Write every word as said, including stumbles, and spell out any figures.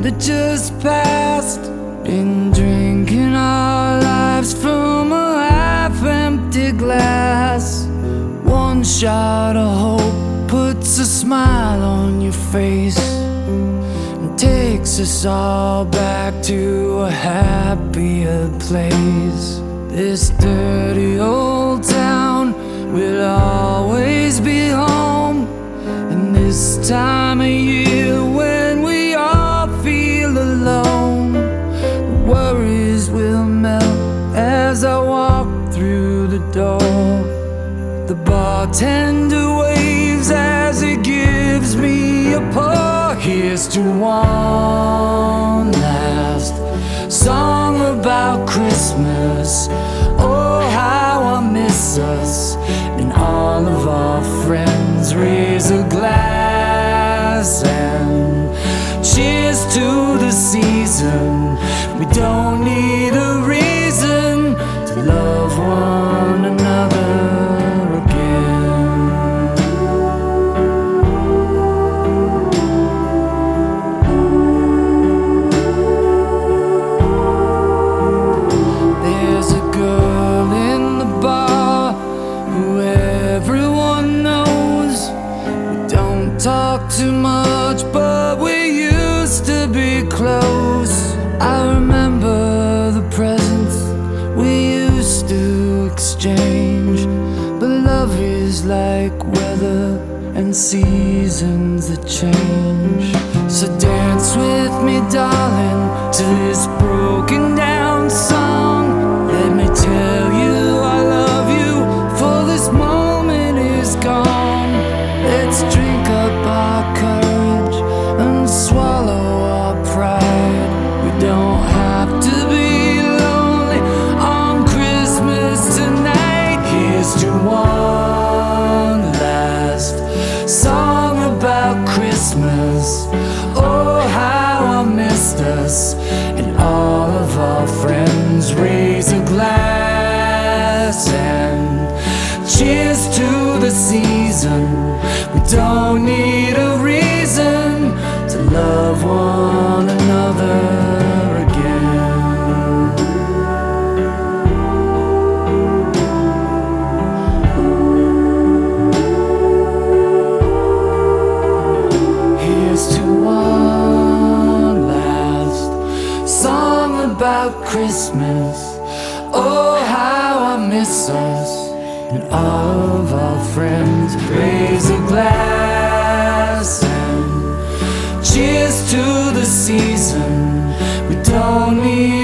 that just passed. Been drinking our lives from a half-empty glass. One shot of hope puts a smile on your face and takes us all back to a happier place. This dirty old town will always be home. And this time of year when we all feel alone, the worries will melt as I walk through the door. The bartender waves as he gives me a pour. Here's to one last song about Christmas. Oh, how I miss us. And all of our friends raise a glass and cheers to the season. We don't need a reason to love one another. Talk too much, but we used to be close. I remember the presents we used to exchange. But love is like weather and seasons that change. So dance with me, darling, to this broken down song. Let me tell you I love you, for this moment is gone. Let's drink up our courage and swallow our pride. We don't have to be lonely on Christmas tonight. Here's to one last song about Christmas. Oh, how I missed us. And all of our friends raise a glass and cheers to the season. We don't need a reason to love one another again. Here's to one last song about Christmas. Oh, how I miss us. And all of our friends raise a glass and cheers to the season. We don't need